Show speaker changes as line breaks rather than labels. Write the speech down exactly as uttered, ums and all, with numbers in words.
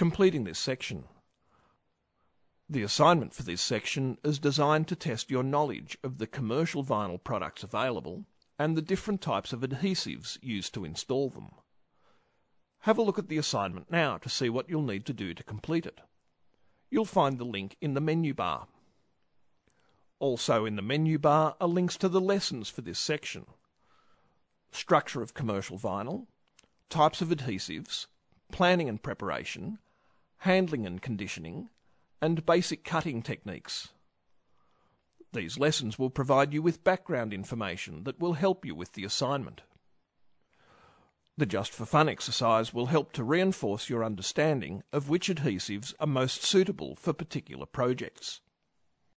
completing this section. The assignment for this section is designed to test your knowledge of the commercial vinyl products available and the different types of adhesives used to install them. Have a look at the assignment now to see what you'll need to do to complete it. You'll find the link in the menu bar. Also in the menu bar are links to the lessons for this section: structure of commercial vinyl, types of adhesives, planning and preparation, handling and conditioning, and basic cutting techniques. These lessons will provide you with background information that will help you with the assignment. The Just for Fun exercise will help to reinforce your understanding of which adhesives are most suitable for particular projects.